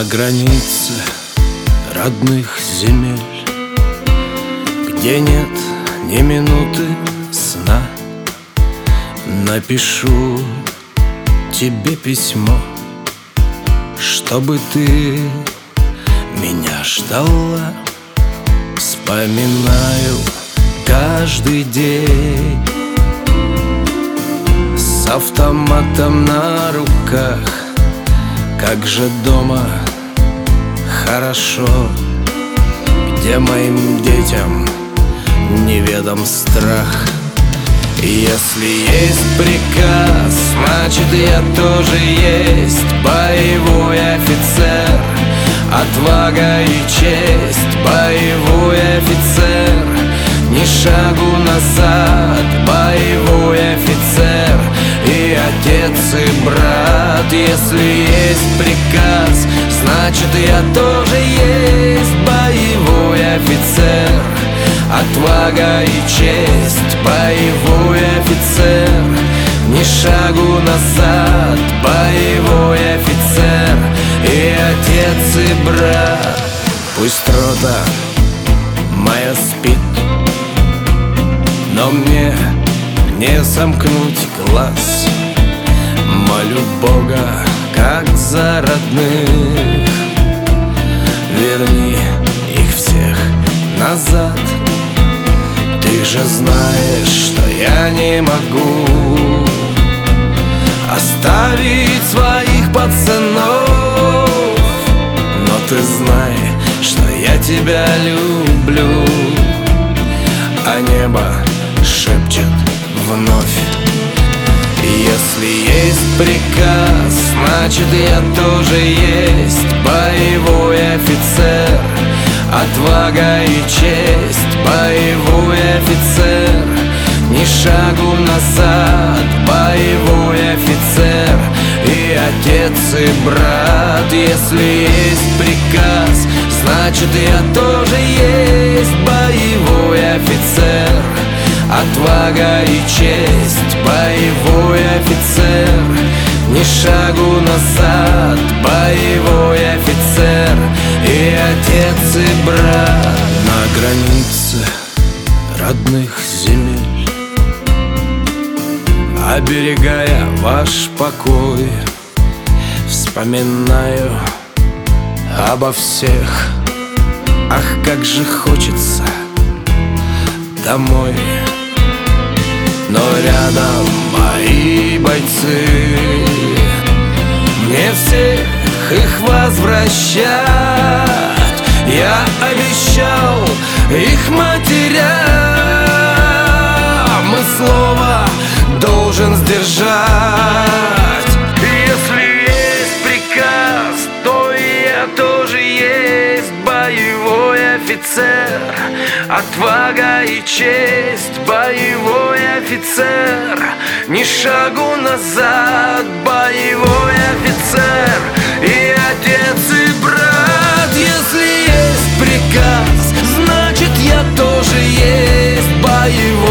границе родных земель, где нет ни минуты сна, напишу тебе письмо, чтобы ты меня ждала. Вспоминаю каждый день с автоматом на руках. Как же дома хорошо, где моим детям неведом страх. Если есть приказ, значит я тоже есть боевой офицер. Отвага и честь, боевой офицер. Ни шагу назад, боевой офицер. И отец, и брат. Если есть приказ, значит я тоже есть боевой офицер. Отвага и честь, боевой офицер. Ни шагу назад, боевой офицер. И отец, и брат. Пусть рота моя спит, но мне не сомкнуть глаз. Молю Бога, как за родных, верни их всех назад. Ты же знаешь, что я не могу оставить своих пацанов. Но ты знай, что я тебя люблю, а небо шепчет вновь. Если есть приказ, значит я тоже есть боевой офицер. Отвага и честь, боевой офицер. Ни шагу назад, боевой офицер. И отец, и брат. Если есть приказ, значит я тоже есть боевой офицер. Отвага и честь, боевой офицер. Ни шагу назад, боевой офицер. И отец, и брат. На границе родных земель, оберегая ваш покой, вспоминаю обо всех. Ах, как же хочется домой. Но рядом мои бойцы, мне всех их возвращать. Я обещал их матерям, и слово должен сдержать. Если есть приказ, то и я тоже есть боевой офицер. Отвага и честь, боевой офицер. Ни шагу назад, боевой офицер. И отец, и брат. Если есть приказ, значит я тоже есть боевой